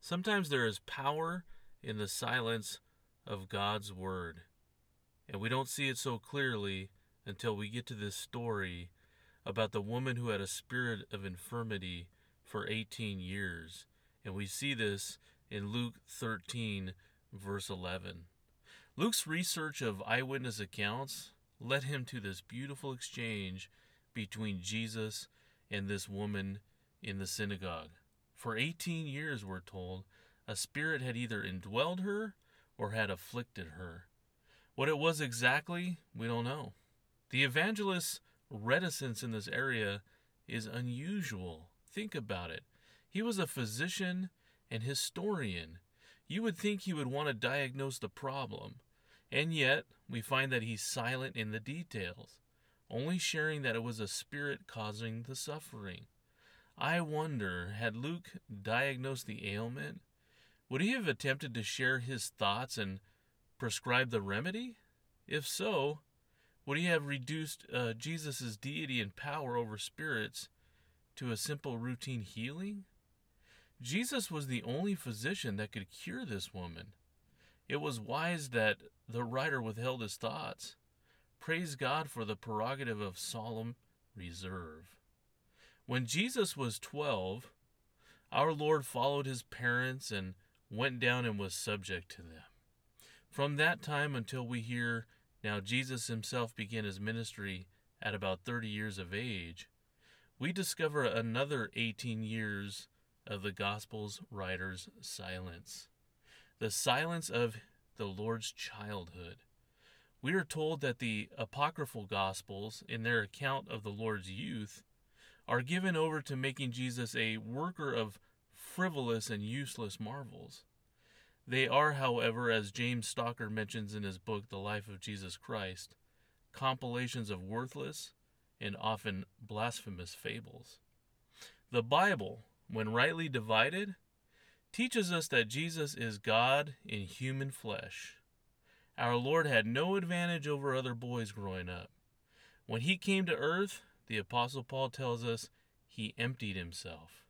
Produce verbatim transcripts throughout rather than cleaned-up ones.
Sometimes there is power in the silence of God's word, and we don't see it so clearly until we get to this story about the woman who had a spirit of infirmity for eighteen years. And we see this in Luke thirteen, verse eleven. Luke's research of eyewitness accounts led him to this beautiful exchange between Jesus and this woman in the synagogue. For eighteen years, we're told, a spirit had either indwelled her or had afflicted her. What it was exactly, we don't know. The evangelist's reticence in this area is unusual. Think about it. He was a physician and historian. You would think he would want to diagnose the problem, and yet we find that he's silent in the details, only sharing that it was a spirit causing the suffering. I wonder, had Luke diagnosed the ailment, would he have attempted to share his thoughts and prescribe the remedy? If so, would he have reduced uh, Jesus' deity and power over spirits to a simple routine healing? Jesus was the only physician that could cure this woman. It was wise that the writer withheld his thoughts. Praise God for the prerogative of solemn reserve. When Jesus was twelve, our Lord followed his parents and went down and was subject to them. From that time until we hear now Jesus himself began his ministry at about thirty years of age, we discover another eighteen years of the Gospel's writer's silence. The silence of the Lord's childhood. We are told that the apocryphal Gospels, in their account of the Lord's youth, are given over to making Jesus a worker of frivolous and useless marvels. They are, however, as James Stocker mentions in his book, The Life of Jesus Christ, compilations of worthless and often blasphemous fables. The Bible, when rightly divided, teaches us that Jesus is God in human flesh. Our Lord had no advantage over other boys growing up. When he came to earth, the Apostle Paul tells us he emptied himself.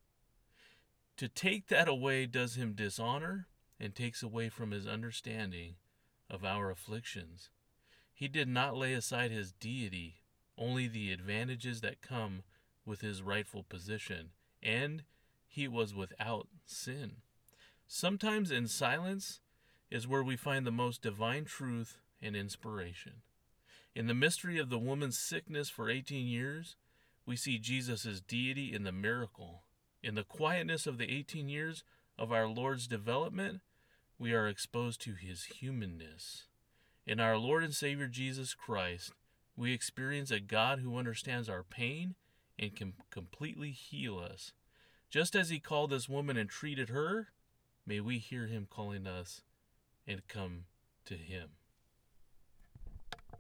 To take that away does him dishonor and takes away from his understanding of our afflictions. He did not lay aside his deity, only the advantages that come with his rightful position, and he was without sin. Sometimes in silence is where we find the most divine truth and inspiration. In the mystery of the woman's sickness for eighteen years, we see Jesus' deity in the miracle. In the quietness of the eighteen years of our Lord's development, we are exposed to his humanness. In our Lord and Savior Jesus Christ, we experience a God who understands our pain and can completely heal us. Just as he called this woman and treated her, may we hear him calling us and come to him.